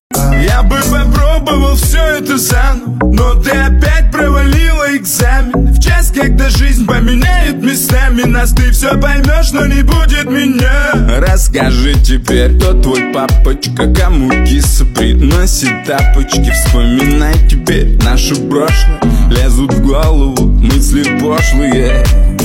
Я бы попробовал все это заново, но ты опять провалила экзамен. В час, когда жизнь поменяет местами нас, ты все поймешь, но не будет меня. Расскажи теперь, кто твой папочка, кому киса приносит тапочки. Вспоминай теперь нашу прошлое, лезут в голову мысли пошлые.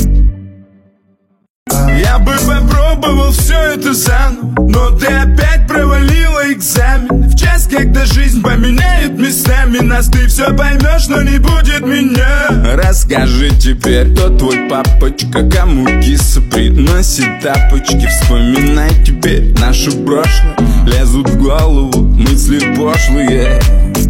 Я бы попробовал все это заново, но ты опять провалила экзамен. В час, когда жизнь поменяет местами нас, ты все поймешь, но не будет меня. Расскажи теперь, кто твой папочка, кому киса приносит тапочки. Вспоминай теперь нашу прошлое, лезут в голову мысли пошлые.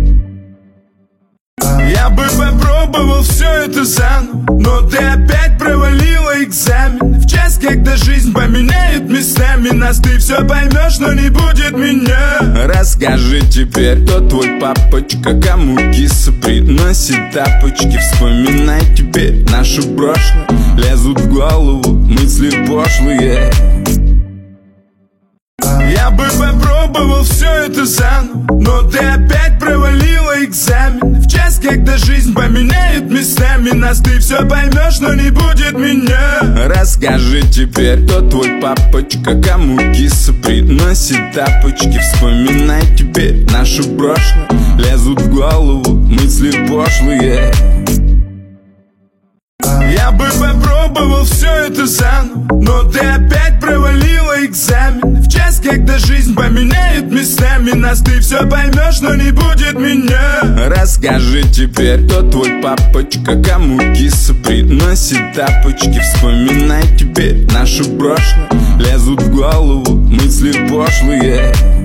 Я бы попробовал все это заново, но ты опять провалила экзамен. В час, когда жизнь поменяет местами нас, ты все поймешь, но не будет меня. Расскажи теперь, кто твой папочка, кому киса приносит тапочки. Вспоминай теперь нашу прошлое, лезут в голову мысли пошлые. Я бы попробовал все это заново, но ты опять провалила экзамен. В час, когда жизнь поменяет местами нас, ты все поймешь, но не будет меня. Расскажи теперь, кто твой папочка, кому киса приносит тапочки. Вспоминай теперь нашу прошлое, лезут в голову мысли пошлые. Я бы попробовал все это заново, но ты опять провалила экзамен. В час, когда жизнь поменяет местами нас, ты все поймешь, но не будет меня. Расскажи теперь, кто твой папочка, кому киса приносит тапочки. Вспоминай теперь нашу прошлое, лезут в голову мысли пошлые.